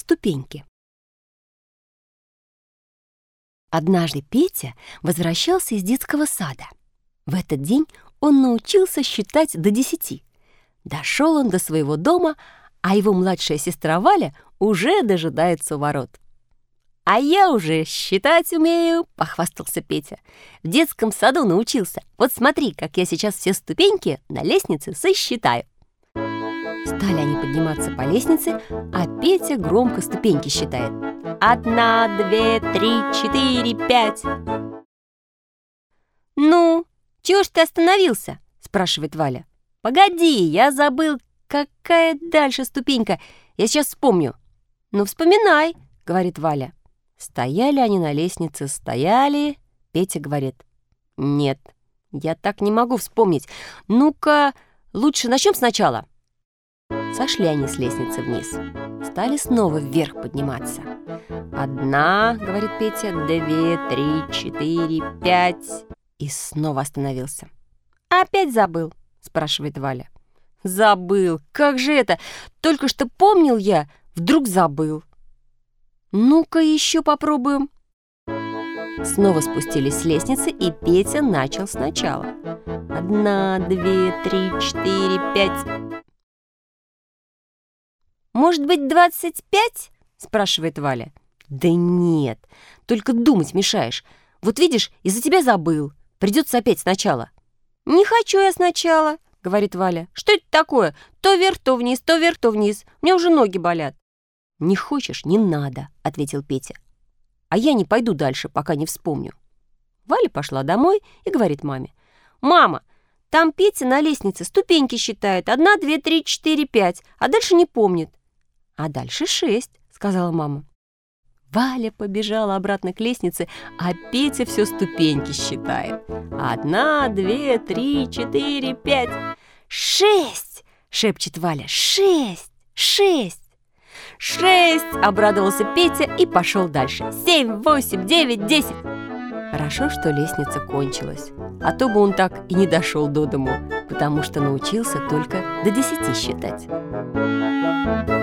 ступеньки. Однажды Петя возвращался из детского сада. В этот день он научился считать до 10. Дошел он до своего дома, а его младшая сестра Валя уже дожидается у ворот. «А я уже считать умею», — похвастался Петя. «В детском саду научился. Вот смотри, как я сейчас все ступеньки на лестнице сосчитаю». Стали они подниматься по лестнице, а Петя громко ступеньки считает. 1, 2, 3, 4, 5. «Ну, чего ж ты остановился?» — спрашивает Валя. «Погоди, я забыл, какая дальше ступенька. Я сейчас вспомню». «Ну, вспоминай», — говорит Валя. Стояли они на лестнице, стояли. Петя говорит: «Нет, я так не могу вспомнить. Ну-ка, лучше начнем сначала». Сошли они с лестницы вниз. Стали снова вверх подниматься. 1, говорит Петя, 2, 3, 4, 5. И снова остановился. «Опять забыл?» — спрашивает Валя. «Забыл. Как же это? Только что помнил я, вдруг забыл». «Ну-ка еще попробуем». Снова спустились с лестницы, и Петя начал сначала. 1, 2, 3, 4, 5. «Может быть, 25?» — спрашивает Валя. «Да нет, только думать мешаешь. Вот видишь, из-за тебя забыл. Придется опять сначала». «Не хочу я сначала», — говорит Валя. «Что это такое? То вверх, то вниз, то вверх, то вниз. Мне уже ноги болят». «Не хочешь, не надо», — ответил Петя. «А я не пойду дальше, пока не вспомню». Валя пошла домой и говорит маме: «Мама, там Петя на лестнице ступеньки считает. 1, 2, 3, 4, 5, а дальше не помнит». «А дальше 6», — сказала мама. Валя побежала обратно к лестнице, а Петя все ступеньки считает. 1, 2, 3, 4, 5. «6!» — шепчет Валя. «6! 6!» «6!» — обрадовался Петя и пошел дальше. 7, 8, 9, 10. Хорошо, что лестница кончилась, а то бы он так и не дошел до дому, потому что научился только до 10 считать.